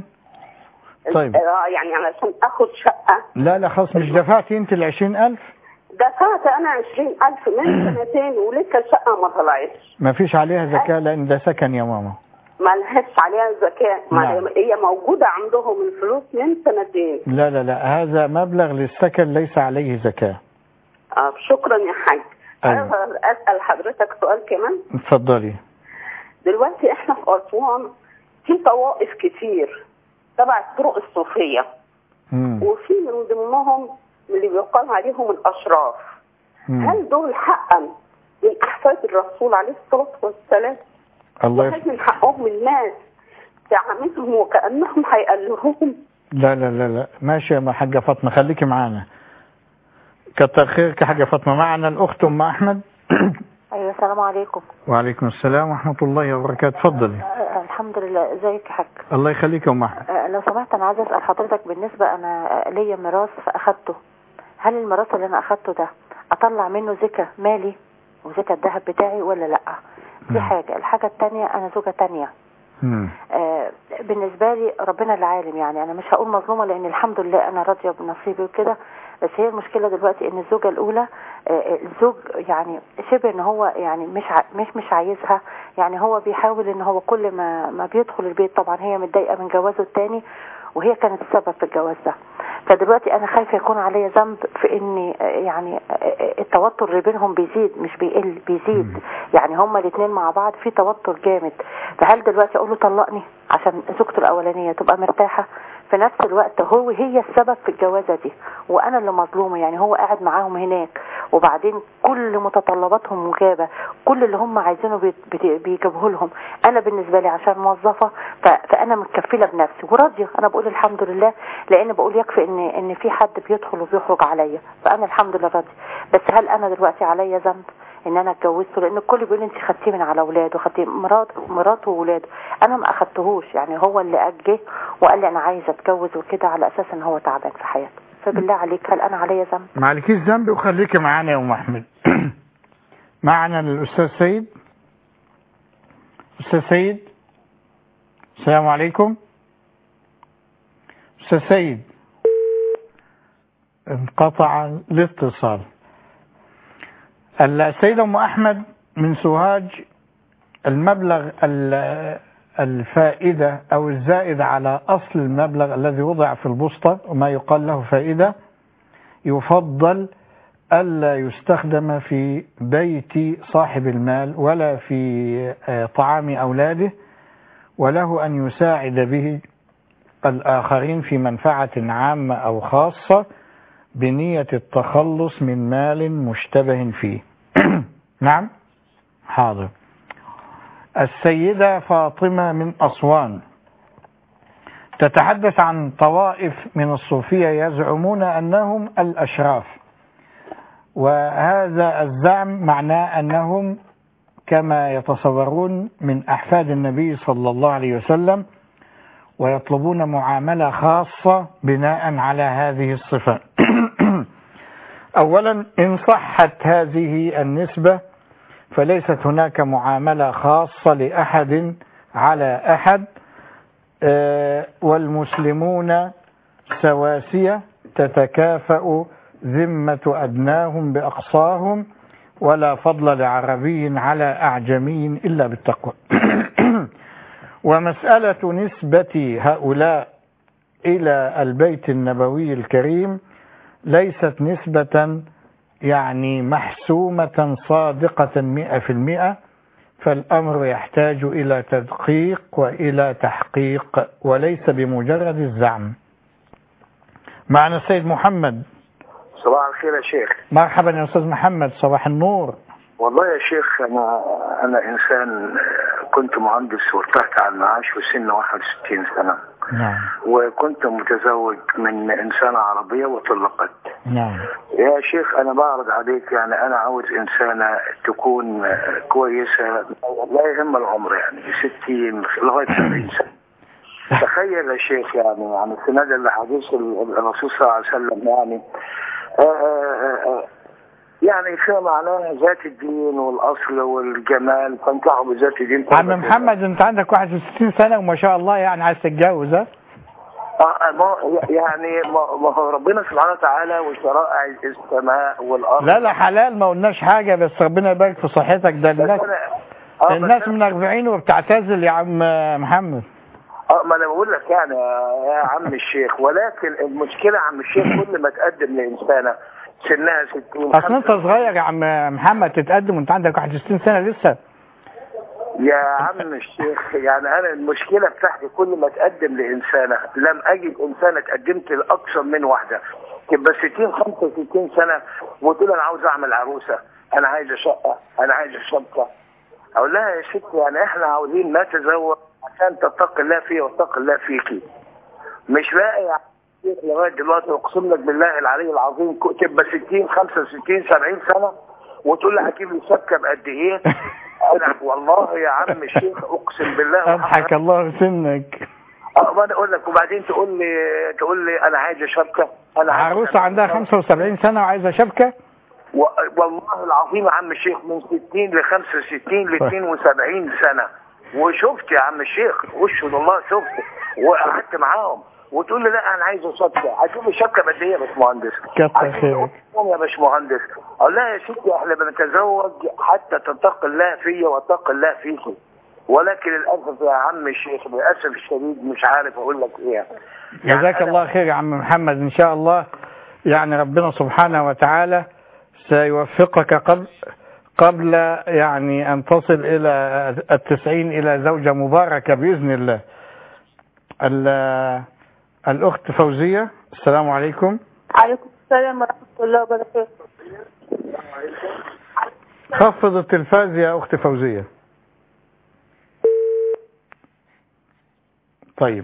طيب. آه يعني علشان أخد شقة. لا لا خلاص، مش دفعتي أنت العشرين ألف؟ دفعت أنا عشرين ألف من سنتين ولسه الشقة ما طلعتش. ما فيش عليها زكاة لأن ده سكن يا ماما. ما لهاش عليها زكاة. نعم. هي موجودة عندهم الفلوس من سنتين. لا لا لا، هذا مبلغ للسكن ليس عليه زكاة. آه شكرا يا حاج. أيوة. أسأل حضرتك سؤال كمان. اتفضلي. دلوقتي احنا في أسوان في طوائف كتير تبع الطرق الصوفية. مم. وفي من ضمنهم اللي بيقال عليهم الأشراف. مم. هل دول حقا من أحفاد الرسول عليه الصلاة والسلام؟ الله يف... من حقهم الناس تعاملهم وكأنهم هيقللوهم؟ لا لا لا لا، ماشي يا حاجة فاطمة، خليكي معانا. كتر خيرك يا حاجة فاطمة. معنا الأخت أم أحمد. أيوة السلام عليكم. وعليكم السلام ورحمة الله وبركاته. اتفضلي. أه الحمد لله. ازيك يا حاج؟ الله يخليك يا أم أحمد. أه لو سمحت أنا عايزة أسأل حضرتك، بالنسبة أنا ليا ميراث فأخدته، هل الميراث اللي أنا أخدته ده أطلع منه زكاة مالي وزكاة الذهب بتاعي ولا لأ؟ دي حاجة. الحاجة التانية أنا زوجة تانية. آه بالنسبة لي ربنا العالم، يعني أنا مش هقول مظلومة لأن الحمد لله أنا راضية بنصيبي وكده، بس هي المشكلة دلوقتي إن الزوجة الأولى آه الزوج يعني شبه إن هو يعني مش ع... مش مش عايزها، يعني هو بيحاول إن هو كل ما ما بيدخل البيت، طبعا هي متضايقة من جوازه التاني وهي كانت السبب في الجواز ده، فدلوقتي انا خايفه يكون عليا ذنب في ان يعني التوتر اللي بينهم بيزيد مش بيقل، بيزيد، يعني هما الاثنين مع بعض في توتر جامد. فهل دلوقتي اقول له طلقني عشان زوجته الاولانيه تبقى مرتاحه، في نفس الوقت هو هي السبب في الجوازه دي وانا اللي مظلومه، يعني هو قاعد معاهم هناك وبعدين كل متطلباتهم مجابه، كل اللي هم عايزينه بيجيبوه لهم، انا بالنسبه لي عشان موظفه فانا متكفله بنفسي وراضيه، انا بقول الحمد لله، لان بقول يكفي ان ان في حد بيدخل وبيخرج عليا، فانا الحمد لله راضيه. بس هل انا دلوقتي عليا ذنب ان انا اتجوزته؟ لان الكل بيقول انت خدتيه من على اولاده، خدتيه مرات مراته واولاده، انا ما اخدتهوش، يعني هو اللي اجه وقال لي انا عايزه اتجوز وكده على اساس ان هو تعبان في حياته، فبالله عليك هل انا عليا ذنب؟ ما عليكيش ذنب، وخليكي معانا يا ام احمد. معنا الاستاذ سيد. استاذ سيد السلام عليكم. استاذ سيد انقطع الاتصال. السيدة ام احمد من سوهاج، المبلغ الفائدة او الزائد على اصل المبلغ الذي وضع في البوسطة وما يقال له فائدة، يفضل ألا يستخدم في بيت صاحب المال ولا في طعام أولاده، وله أن يساعد به الآخرين في منفعة عامة أو خاصة بنية التخلص من مال مشتبه فيه. نعم حاضر. السيدة فاطمة من أسوان تتحدث عن طوائف من الصوفية يزعمون أنهم الأشراف، وهذا الزعم معناه أنهم كما يتصورون من أحفاد النبي صلى الله عليه وسلم، ويطلبون معاملة خاصة بناء على هذه الصفة. أولا إن صحت هذه النسبة فليست هناك معاملة خاصة لأحد على أحد، والمسلمون سواسية تتكافأ ذمة أدناهم بأقصاهم، ولا فضل لعربي على أعجمي إلا بالتقوى. ومسألة نسبة هؤلاء إلى البيت النبوي الكريم ليست نسبة يعني محسومة صادقة مئة في المئة، فالأمر يحتاج إلى تدقيق وإلى تحقيق وليس بمجرد الزعم. معنا السيد محمد. صباح الخير يا شيخ. مرحبا يا أستاذ محمد، صباح النور. والله يا شيخ أنا أنا إنسان كنت مهندس وارتحت على المعاش في سن واحد وستين سنة. نعم. وكنت متزوج من إنسانة عربية وطلقت. نعم. يا شيخ أنا بعرض عليك، يعني أنا عاوز إنسانة تكون كويسة لا يهم العمر، يعني ستين لغاية سبعين سنة. تخيل يا شيخ يعني يعني سند لحديث الرسول صلى الله عليه وسلم، يعني آآ آآ يعني فيما معناه ذات الدين والأصل والجمال، فانكحوا بذات الدين. عم محمد أنت عندك واحد وستين سنة وما شاء الله، يعني عايز تتجوز؟ ها؟ اه ما يعني ما هو ربنا سبحانه وتعالى وشرائع السماء والأرض. لا لا حلال، ما قلناش حاجة، بس ربنا يبارك في صحتك. ده الناس آه الناس من أربعين وبتعتزل يا عم محمد. اه ما انا بقول لك يعني يا عم الشيخ، ولكن المشكلة يا عم الشيخ كل ما تقدم لإنسانة سنها ستين. اصل انت صغير يا عم محمد تتقدم وانت عندك واحد وستين سنة لسه يا عم الشيخ. يعني انا المشكلة بتاعتي كل ما تقدم لإنسانة لم اجد إنسانة تقدمت لأكثر من واحدة تبقى ستين خمسة وستين سنة وتقول انا عاوز اعمل عروسة، انا عايز شقة، انا عايز شبكة. اقول لها يا ست يعني احنا عاوزين نتزوج عشان تتقي الله فيه وتتقي الله فيكي. مش لاقي يا شيخ لغايه دلوقتي اقسم لك بالله العلي العظيم تبقى ستين خمسة وستين سبعين سنه وتقول لي هجيب لي شبكه بقد ايه؟ انا والله يا عم الشيخ اقسم بالله اضحك الله سنك. اه ما انا اقول لك، وبعدين تقول لي تقول لي انا عايزه شبكه. انا عروسه عندها خمسة وسبعين سنه وعايزه شبكه؟ والله العظيم يا عم الشيخ من ستين ل خمسة وستين ل اثنين وسبعين سنه، وشفت يا عم الشيخ وشهد الله شفت وقعدت معاهم وتقول لي لا انا عايز شبكه. هتجيب لي شبكه قد ايه يا باشمهندس؟ كتر خيرك يا باشمهندس. اقول لها يا ستي احنا بنتزوج حتى تتقي الله فيا واتقي الله فيكي، ولكن للاسف يا عم الشيخ للاسف الشديد مش عارف اقول لك ايه. يعني جزاك الله خير يا عم محمد، ان شاء الله يعني ربنا سبحانه وتعالى سيوفقك قبل قبل يعني أن تصل إلى التسعين إلى زوجة مباركة بإذن الله. الأخت فوزية. السلام عليكم. عليكم السلام ورحمة الله وبركاته. خفض التلفاز يا أخت فوزية. طيب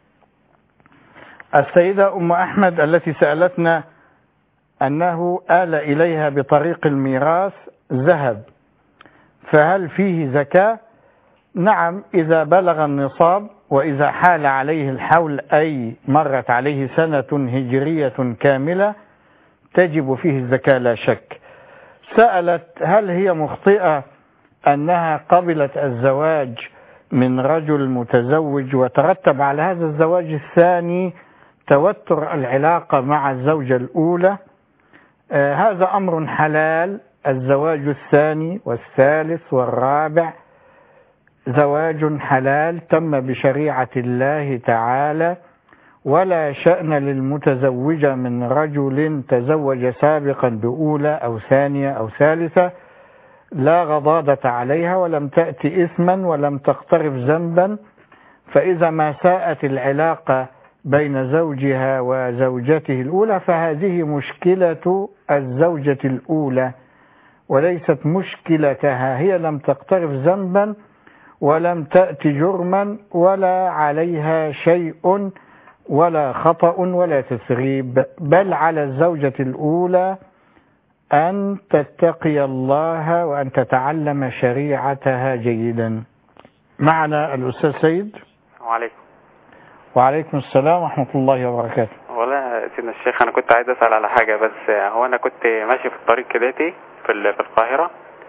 السيدة أم أحمد التي سألتنا أنه آل إليها بطريق الميراث ذهب، فهل فيه زكاة؟ نعم، إذا بلغ النصاب وإذا حال عليه الحول أي مرت عليه سنة هجرية كاملة تجب فيه الزكاة لا شك. سألت هل هي مخطئة أنها قبلت الزواج من رجل متزوج وترتب على هذا الزواج الثاني توتر العلاقة مع الزوجة الأولى؟ آه هذا أمر حلال. الزواج الثاني والثالث والرابع زواج حلال تم بشريعة الله تعالى، ولا شأن للمتزوجة من رجل تزوج سابقا بأولى أو ثانية أو ثالثة، لا غضاضة عليها ولم تأتي إثما ولم تقترف ذنبا. فإذا ما ساءت العلاقة بين زوجها وزوجته الأولى فهذه مشكلة الزوجة الأولى وليست مشكلتها، هي لم تقترف ذنبا ولم تأتي جرما ولا عليها شيء ولا خطأ ولا تثريب، بل على الزوجة الأولى أن تتقي الله وأن تتعلم شريعتها جيدا. معنا الأستاذ سيد. السلام عليكم. وعليكم السلام ورحمة الله وبركاته. والله سيدنا الشيخ أنا كنت عايز أسأل على حاجة، بس هو أنا كنت ماشي في الطريق كداتي في في القاهرة.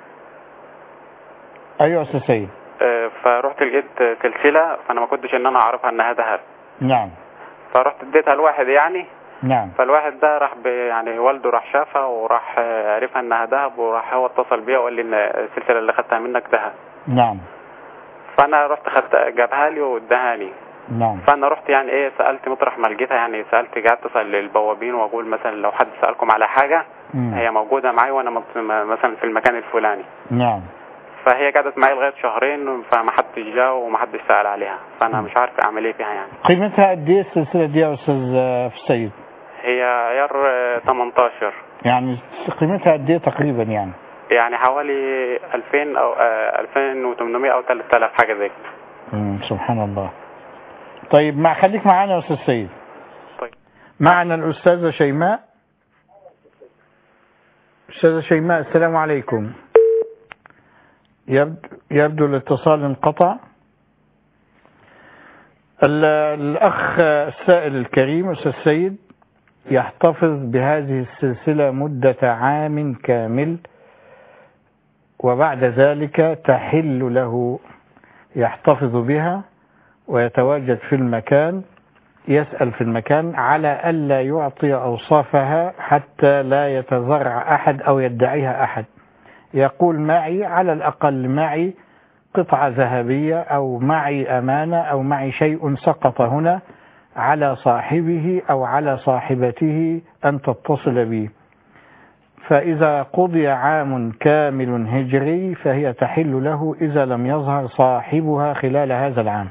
أيوة أستاذ سيد. فرحت لقيت سلسلة، فأنا ما كنتش إن أنا أعرفها إنها ذهب. نعم. فرحت اديتها لواحد يعني. نعم. فالواحد ده راح يعني والده راح شافها وراح عرفها انها ذهب، وراح هو اتصل بيها وقال لي ان السلسله اللي خدتها منك ذهب. نعم. فانا رحت خدت جابها لي واداهاني. نعم. فانا رحت يعني ايه سالت مطرح ما لقيتها، يعني سالت قعدت اسال للبوابين واقول مثلا لو حد سالكم على حاجه مم. هي موجوده معي وانا مثلا في المكان الفلاني. نعم. فهي قعدت معي لغايه شهرين فما حدش جاء وما حدش سال عليها، فانا مم. مش عارف اعمل ايه فيها يعني. قيمتها قد ايه السلسله دي يا استاذ في السيد؟ هي عيار تمنتاشر. يعني قيمتها قد ايه تقريبا يعني؟ يعني حوالي ألفين او ألفين وثمانمائة او ثلاثة آلاف حاجه زي كده. سبحان الله. طيب مع خليك معانا يا استاذ سيد. طيب. معنا الاستاذه شيماء. استاذه شيماء السلام عليكم. يبدو, يبدو الاتصال انقطع. الاخ السائل الكريم استاذ سيد يحتفظ بهذه السلسله مده عام كامل، وبعد ذلك تحل له يحتفظ بها ويتواجد في المكان، يسأل في المكان على ألا يعطي أوصافها حتى لا يتذرع أحد أو يدعيها أحد. يقول معي على الأقل معي قطعة ذهبية أو معي أمانة أو معي شيء سقط هنا، على صاحبه أو على صاحبته أن تتصل بي، فإذا قضي عام كامل هجري فهي تحل له إذا لم يظهر صاحبها خلال هذا العام.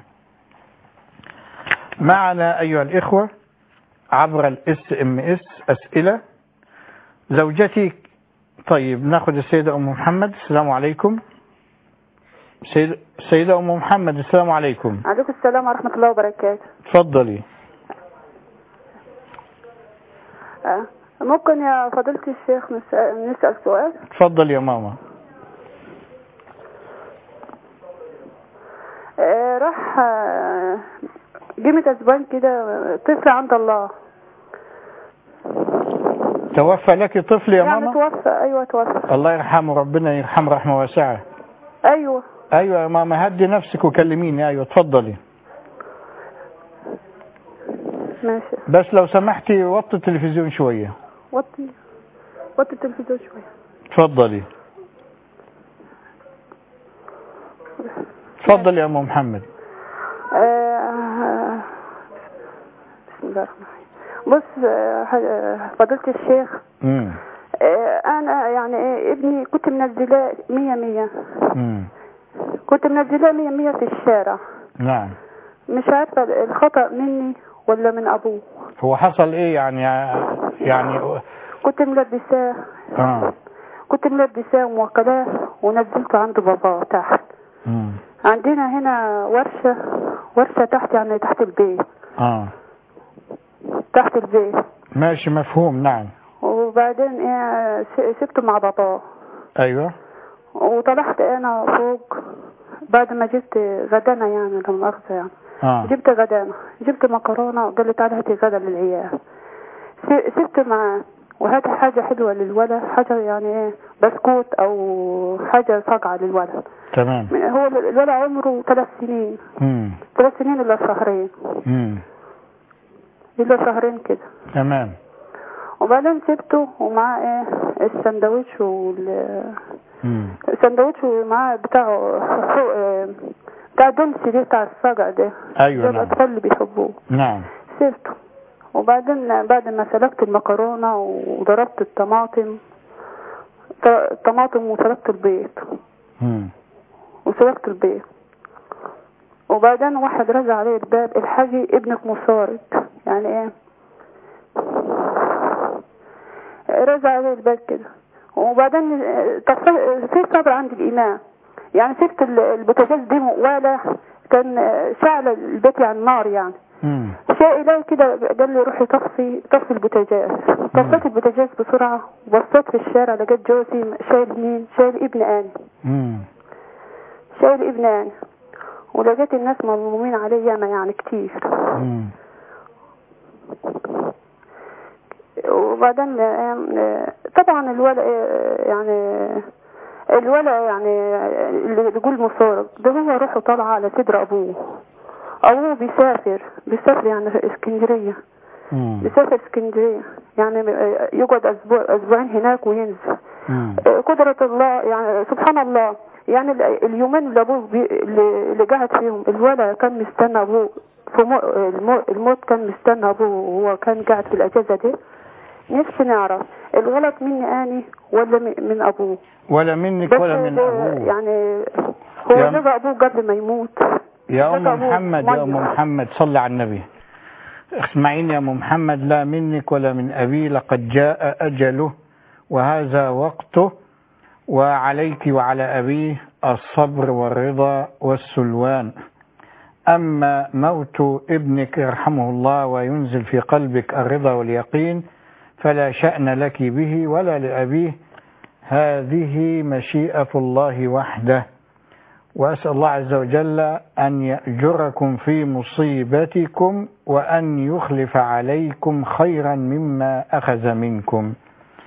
معنا أيها الإخوة عبر الاس ام اس أسئلة. زوجتي. طيب ناخذ السيدة أم محمد. السلام عليكم. سيد... سيدة أم محمد السلام عليكم. عليكم السلام ورحمة الله وبركاته. تفضلي. أه. ممكن يا فضيلة الشيخ نسأل, نسأل سؤال؟ تفضل يا ماما. أه راح أه قيمة أسبوعين كده طفل عند الله. توفى لك طفل يا يعني ماما؟ توفى. أيوة توفى. الله يرحمه، ربنا يرحم رحمة واسعة. أيوة. أيوة يا ماما هدي نفسك وكلميني. أيوة تفضلي. ماشي. بس لو سمحتي وطي التلفزيون شوية. وطي وطي التلفزيون شوية. تفضلي. تفضلي يا أم محمد. آه بسم الله الرحمن الرحيم. بص فضيلة الشيخ. امم آه انا يعني ايه ابني كنت منزلاه مية مية. امم كنت منزلاه مية مية في الشارع. نعم. مش عارفة الخطأ مني ولا من ابوه. هو حصل ايه يعني؟ يعني كنت ملبساه. اه كنت ملبساه وموكلاه ونزلته عند باباه تحت. امم عندنا هنا ورشة ورشة تحت يعني تحت البيت. اه تحت البيت. ماشي مفهوم. نعم. وبعدين ايه سبته مع باباه. ايوه. وطلعت انا فوق بعد ما جبت غدانا يعني لا مؤاخذة يعني. آه. جبت غدانا جبت مكرونة وقال لي تعالى هاتي غدا للعيال. سبت معاه وهات حاجة حلوة للولد، حاجة يعني ايه بسكوت او حاجة صقعة للولد. تمام. هو الولد عمره ثلاث سنين. امم ثلاث سنين الا شهرين. امم الا شهرين كده. تمام. وبعدين سبته ومعاه ايه السندوتش وال امم السندوتش ومعاه بتاعه بتاع دونسي دي بتاع الصقع ده. ايوه نعم. الاطفال اللي بيحبوه. نعم. سبته وبعدين بعد ما سلقت المكرونة وضربت الطماطم الطماطم وسلقت البيض. امم وسلقت البيض وبعدين واحد رجع عليه الباب الحاجي ابنك مسارق يعني ايه رجع عليه الباب كده. وبعدين في صبر عند الإمام يعني سبت البوتاجاز دي ولا كان شعل البيت على النار يعني. امم شيء إلي كده قال لي روحي طفي طفي البوتاجاز. طفيت البوتاجاز بسرعة وبصيت في الشارع لقيت جوزي شايل مين؟ شايل ابن آني. امم شايل ابن آني ولقيت الناس مظلومين عليه ياما يعني كتير. امم وبعدين طبعا الولد يعني الولد يعني اللي يقول مصارق ده هو روحه طالعه على صدر ابوه ابوه بيسافر بيسافر يعني في اسكندريه، بيسافر اسكندريه يعني يقعد اسبوع اسبوعين هناك وينزل. قدرة الله يعني سبحان الله، يعني اليومين اللي ابوه اللي قعد فيهم الولد كان مستنى ابوه في الموت، كان مستنى ابوه وهو كان قاعد في الاجازه دي. نفسي نعرف الغلط مني اني ولا من ابوه؟ ولا منك ولا من ابوه. يعني هو لقى ابوه قبل ما يموت. يا ام محمد يا ام محمد صلي على النبي. اسمعيني يا ام محمد، لا منك ولا من ابي، لقد جاء اجله وهذا وقته، وعليك وعلى ابيه الصبر والرضا والسلوان. اما موت ابنك يرحمه الله وينزل في قلبك الرضا واليقين فلا شأن لك به ولا لأبيه، هذه مشيئة الله وحده. وأسأل الله عز وجل أن يأجركم في مصيبتكم وأن يخلف عليكم خيرا مما أخذ منكم.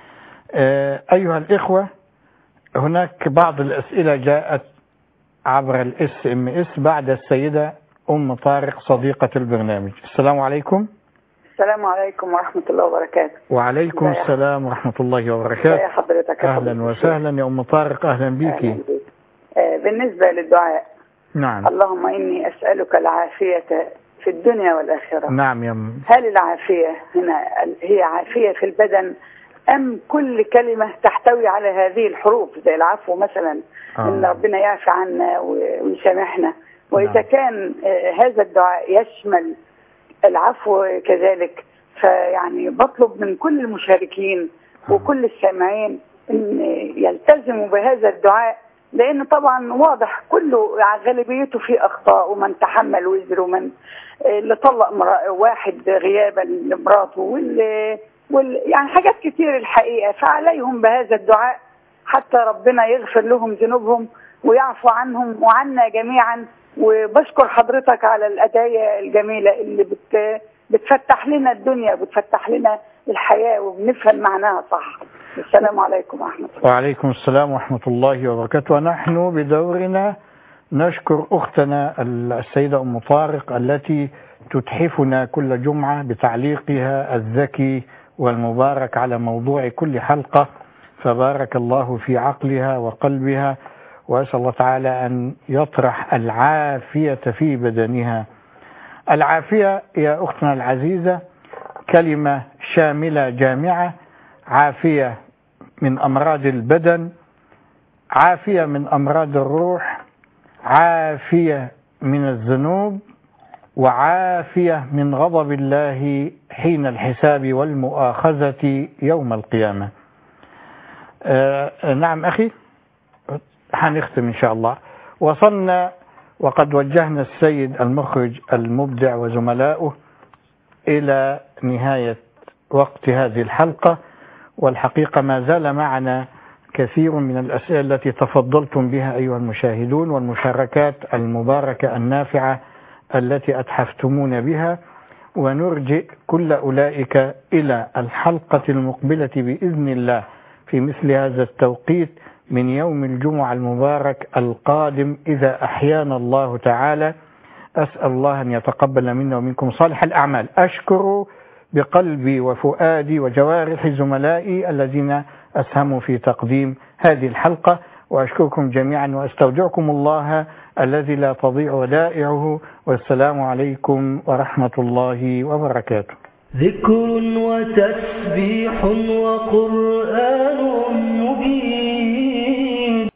أيها الإخوة، هناك بعض الأسئلة جاءت عبر الاس ام اس بعد السيدة أم طارق صديقة البرنامج. السلام عليكم. السلام عليكم ورحمة الله وبركاته. وعليكم السلام ورحمة الله وبركاته. يا حضرتك. أهلا وسهلا يا أم طارق، أهلا بيكي. آه بالنسبة للدعاء، نعم. اللهم إني أسألك العافية في الدنيا والآخرة. نعم يا أم. هل العافية هنا هي عافية في البدن أم كل كلمة تحتوي على هذه الحروف زي العفو مثلا؟ آه. إن ربنا يعفي عنا ويسامحنا. وإذا نعم. كان آه هذا الدعاء يشمل العفو كذلك، فيعني بطلب من كل المشاركين وكل السامعين ان يلتزموا بهذا الدعاء، لان طبعا واضح كله غالبيته فيه اخطاء، ومن تحمل وزر، ومن اللي طلق واحد غيابا لمراته، واللي وال يعني حاجات كتير الحقيقه، فعليهم بهذا الدعاء حتى ربنا يغفر لهم ذنوبهم ويعفو عنهم وعنا جميعا. وبشكر حضرتك على الأداية الجميلة اللي بت... بتفتح لنا الدنيا، بتفتح لنا الحياة، وبنفهم معناها صح. السلام عليكم ورحمة الله. وعليكم السلام ورحمة الله وبركاته. ونحن بدورنا نشكر أختنا السيدة أم طارق التي تتحفنا كل جمعة بتعليقها الذكي والمبارك على موضوع كل حلقة، فبارك الله في عقلها وقلبها، وأسأل الله تعالى أن يطرح العافية في بدنها. العافية يا أختنا العزيزة كلمة شاملة جامعة، عافية من أمراض البدن، عافية من أمراض الروح، عافية من الذنوب، وعافية من غضب الله حين الحساب والمؤاخذة يوم القيامة. آه نعم أخي، هنختم إن شاء الله. وصلنا وقد وجهنا السيد المخرج المبدع وزملائه إلى نهاية وقت هذه الحلقة، والحقيقة ما زال معنا كثير من الأسئلة التي تفضلتم بها أيها المشاهدون، والمشاركات المباركة النافعة التي أتحفتمون بها، ونرجئ كل أولئك إلى الحلقة المقبلة بإذن الله في مثل هذا التوقيت من يوم الجمعة المبارك القادم إذا أحيانا الله تعالى. أسأل الله أن يتقبل منا ومنكم صالح الأعمال. أشكر بقلبي وفؤادي وجوارح زملائي الذين أسهموا في تقديم هذه الحلقة، وأشكركم جميعا وأستودعكم الله الذي لا تضيع ودائعه، والسلام عليكم ورحمة الله وبركاته. ذكر وتسبيح وقرآن مبين